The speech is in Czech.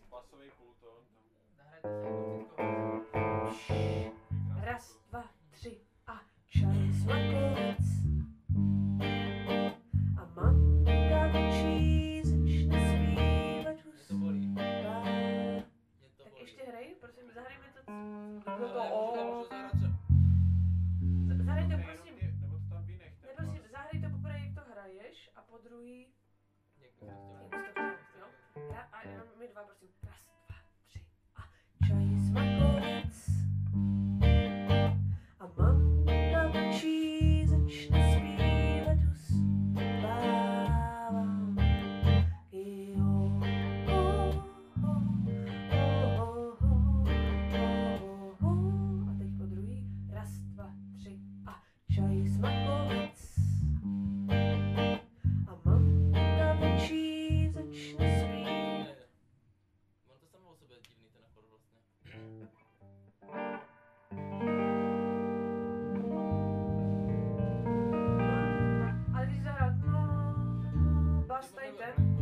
Basový pulton. Nahrajte si akustickou. Raz, dva, tři a čaj smakovec. A mamka večí začne zpívat Mě to bolí. huská. Mě to Tak bolí. ještě hraj, prosím, zahrajme to. Ale to můžu zahrát co? Zahraj to, Ne, prosím. jenom nebo to tam vynechte. Ne, prosím, zahraj to poprvé, jak to hraješ, a po druhý, Jak bych to chtěl. jak bys to chtěl, jo? A jenom my dva, prosím. Raz, dva, tři a čaj smakovec. A mamka večí začne zpívat uspávám. Jo, a teď po druhý. Raz, dva, tři a čaj smakovec. A mamka večí začne zpívat. On to samo o sobě je divný ten akord vlastně. Ale když zahrát, no, bas tady ten.